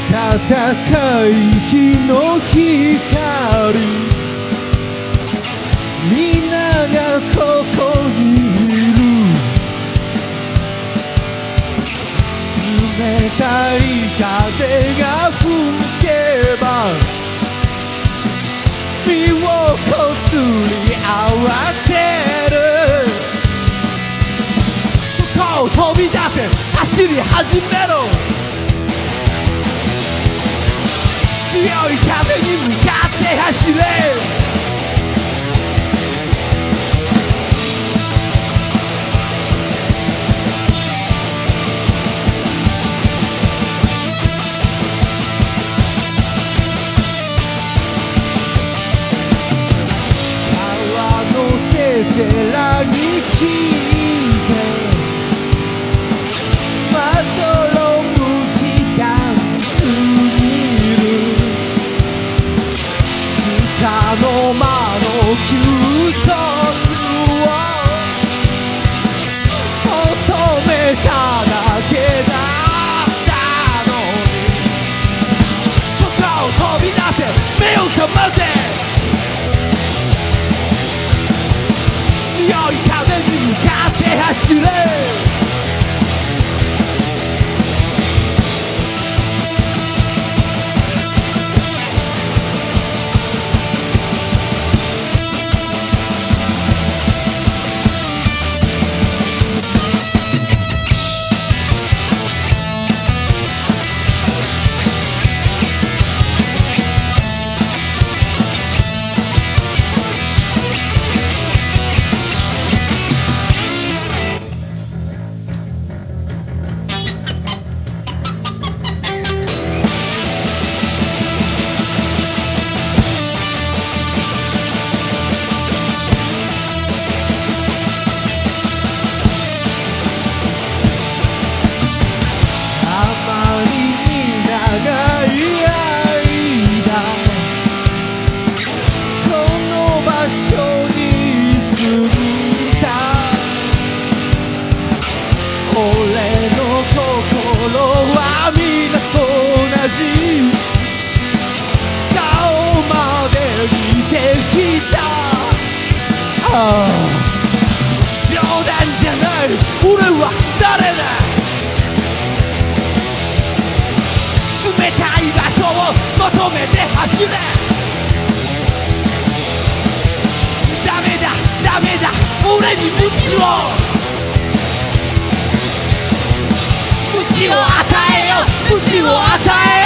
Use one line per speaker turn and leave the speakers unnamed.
暖かい日の光、みんながここにいる。冷たい風が吹けば身をこすり合わせる。そこを飛び出せ、走り始めろ。強い風に向かって走れ。川のせせらぎ聞いてまどろむ時間過ぎる。北の間の急速を求めただけだったのに、そこを飛び出せ、目を覚ませ。強い風に向かって走れ。冗談じゃない、俺は誰だ。冷たい場所を求めて走れ。ダメだダメだ、俺に無知を与えよ、無知を与え